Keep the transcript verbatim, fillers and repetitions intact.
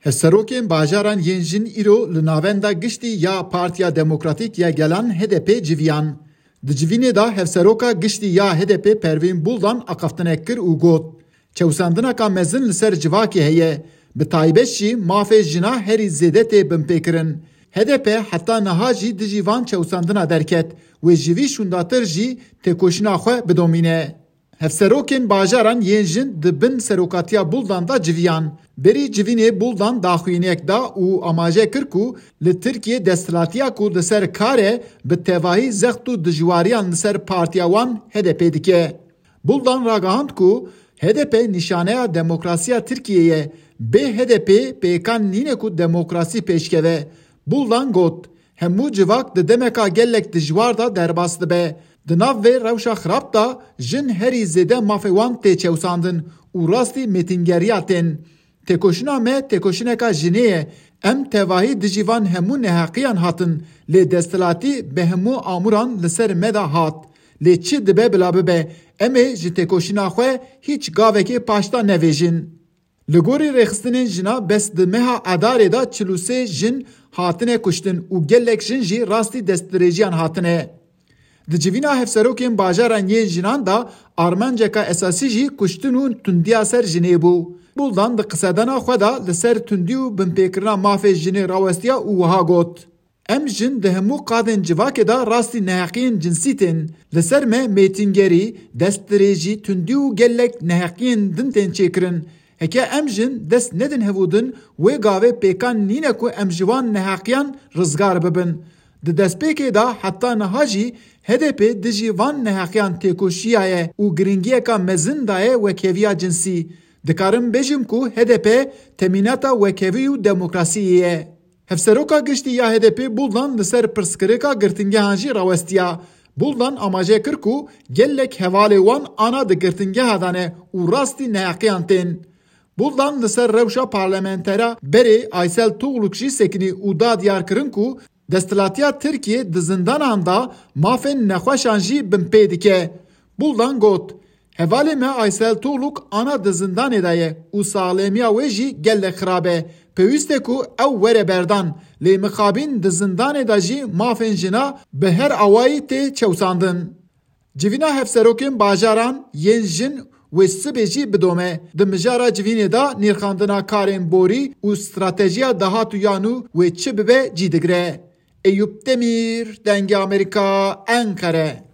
Hevserokên bajaran yên jin îro li navenda giştî ya Partiya Demokratîk ya Gelan H D P civiyan. Di civînê de hevseroka giştî ya H D P Pervîn Buldan aqaftinek kir û got çewsandineka mezin li ser civakê heye, bi taybet jî mafê jina herî zêde tê binpêkirin. H D P heta niha jî di jî van çewsandina derket wê ji vî şûndatir jî têkoşîna xwe bidomîne. Hevserokên bajaran yên jin di bin serokatiya Buldan da civiyan. Berî civînê Buldan daxwînek da û amaje kir ku li Tirkiye desthilatiya ku di ser karê bi tevahî zext û dijwariyan li ser partiya wan H D P dike. Buldan ragihand ku H D P nîşaneya demokrasiya Tirkiye'ye bê H D P pêkan nîne ku demokrasî pêşkeve. Buldan got hemû civak di demeka gelek dijwar da derbas dibe. Di nav vê rewşa xirab da jin herî zêde mafê wan tê çewsandin û rastî mêtîngeriya tên. Têkoşîna me têkoşîneka jinê ye. Em tevahî di jî van hemû neheqiyan hatin lê desthilatî bi hemû amuran li ser me da hat. Lê çi dibe bila bibe em ê ji têkoşîna xwe hîç gavekê paşta nevêjin. Li gorî rêxistinên jina bes di meha Adarê da çil û sê jin hatine kuştin û gelek jin jî rastî destdirêjiyan hatine. Di civîna hevserokên bajaran yên jinan da armenceka esasî jî kuştin û tundiya ser jinê bû. Buldan di qisedana xwe da li ser tundî û binpêkirina mafê jinê rawestiya û wiha got. Em jin di hemû qadên civakê da rastî neheqiyên cinsî tên. Li ser me mêtîngerî, destdirêjî, tundî û gelek neheqiyên din tên çêkirin. Heke em jin dest nedin hevûdin wê gavê pêkan nîne ku em ji wan neheqiyan rizgar bibin. Di destpêkê da heta niha jî H D P di jî van neheqiyan têkoşîya ye û giringiyeka mezin da ye wekeviya cinsî. Dikarim bêjim ku H D P temînata wekevî û demokrasiyê ye. Hevseroka giştî ya H D P Buldan li ser pirskirêka girtingehan jî rawestiya. Buldan amaje kir ku gelek hevalê wan ana di girtingeha dane û rastî neheqiyan tên. Buldan li ser rewşa parlamentera berê Aysel Tuğluk jî sekinî û da diyar kirin ku desthilatiya Tirkiye di zindanan da mafên nexweşan jî binpê dike. Buldan got hevalê me Aysel Tuğluk ana di zindanê de ye û salêmiya wê jî gelek xirab e. Pêwîst e ku ew were berdan lê mixabîn di zindanê de jî mafên jina bi her awayî tê çewsandin. Civîna hevserokên bajaran yên jin wê sibê jî bidome. Di mijara civînê da nîrxandina karên borî û stratejiya dahatûyan û wê çi bibe cî digire. Eyüp Demir, Denge Amerika, Ankara.